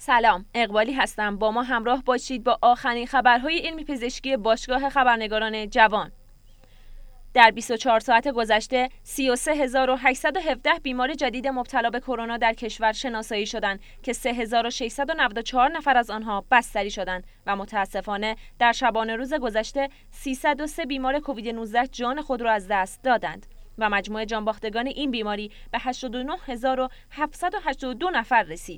سلام، اقبالی هستم. با ما همراه باشید با آخرین خبرهای علمی پزشکی باشگاه خبرنگاران جوان. در 24 ساعت گذشته 33817 بیمار جدید مبتلا به کرونا در کشور شناسایی شدند که 3694 نفر از آنها بستری شدند و متاسفانه در شبانه روز گذشته 303 بیمار کووید 19 جان خود را از دست دادند و مجموع جانباختگان این بیماری به 89782 نفر رسید.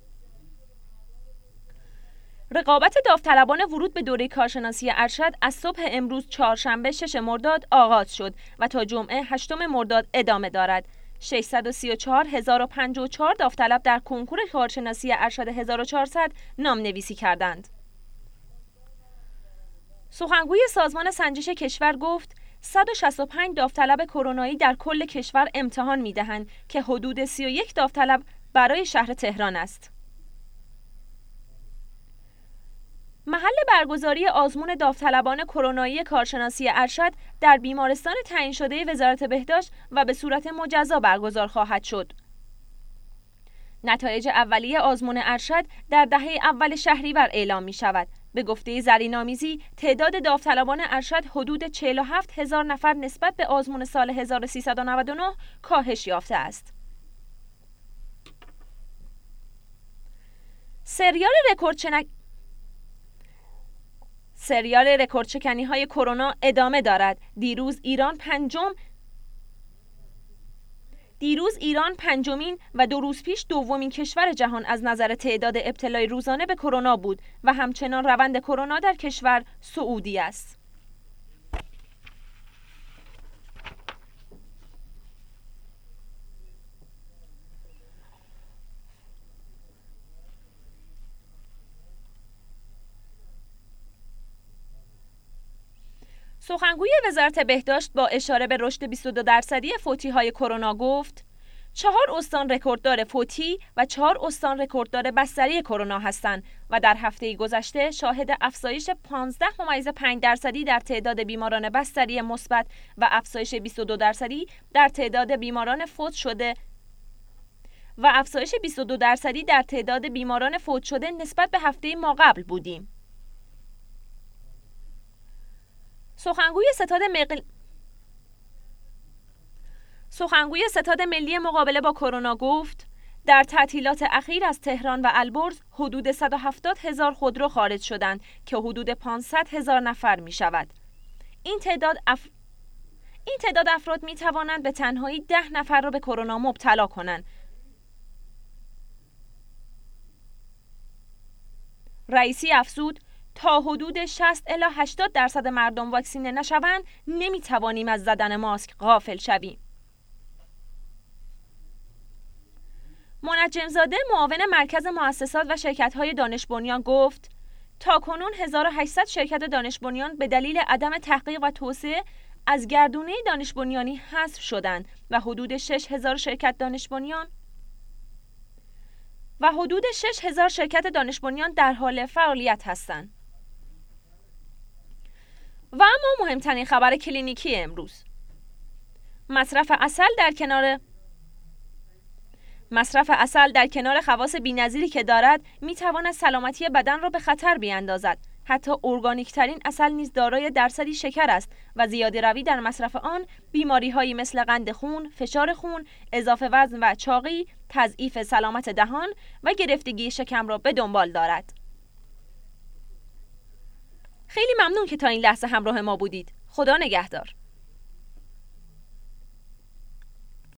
رقابت داوطلبان ورود به دوره کارشناسی ارشد از صبح امروز چهارشنبه 6 مرداد آغاز شد و تا جمعه 8 مرداد ادامه دارد. 634,054 داوطلب در کنکور کارشناسی ارشد 1400 نام‌نویسی کردند. سخنگوی سازمان سنجش کشور گفت 165 داوطلب کرونایی در کل کشور امتحان می‌دهند که حدود 31 داوطلب برای شهر تهران است. محل برگزاری آزمون داوطلبان کرونایی کارشناسی ارشد در بیمارستان تعیین شده وزارت بهداشت و به صورت مجزا برگزار خواهد شد. نتایج اولیه آزمون ارشد در دهه اول شهریور اعلام می شود. به گفته زرین‌آمیزی تعداد داوطلبان ارشد حدود 47,000 نفر نسبت به آزمون سال 1399 کاهش یافته است. سریال رکوردشکنی‌های کرونا ادامه دارد. دیروز ایران پنجمین و 2 روز پیش دومین کشور جهان از نظر تعداد ابتلای روزانه به کرونا بود و همچنان روند کرونا در کشور صعودی است. سخنگوی وزارت بهداشت با اشاره به رشد 22% فوتی‌های کرونا گفت 4 استان رکورددار فوتی و 4 استان رکورددار بستری کرونا هستند و در هفته گذشته شاهد افزایش 15.5% در تعداد بیماران بستری مثبت و افزایش 22% در تعداد بیماران فوت شده نسبت به هفته ماقبل بودیم. سخنگوی ستاد ملی مقابله با کرونا گفت در تعطیلات اخیر از تهران و البرز حدود 170,000 خودرو خارج شدند که حدود 500,000 نفر می شود. این تعداد افراد می توانند به تنهایی 10 نفر را به کرونا مبتلا کنند. رئیسی افزود تا حدود 60 الی 80% مردم واکسینه نشوند نمیتوانیم از زدن ماسک غافل شویم. منجم‌زاده معاون مرکز مؤسسات و شرکت‌های دانش بنیان گفت تاکنون 1800 شرکت دانش بنیان به دلیل عدم تحقیق و توسعه از گردونه دانش بنیانی حذف شدند و حدود 6000 شرکت دانش بنیان در حال فعالیت هستند. و اما مهمترین خبر کلینیکی امروز: مصرف عسل در کنار خواص بی‌نظیری که دارد می‌تواند سلامتی بدن را به خطر بیاندازد. حتی ارگانیک ترین عسل نیز دارای درصدی شکر است و زیاده‌روی در مصرف آن بیماری‌هایی مثل قند خون، فشار خون، اضافه وزن و چاقی، تضعیف سلامت دهان و گرفتگی شکم را به دنبال دارد. خیلی ممنون که تا این لحظه همراه ما بودید. خدا نگهدار.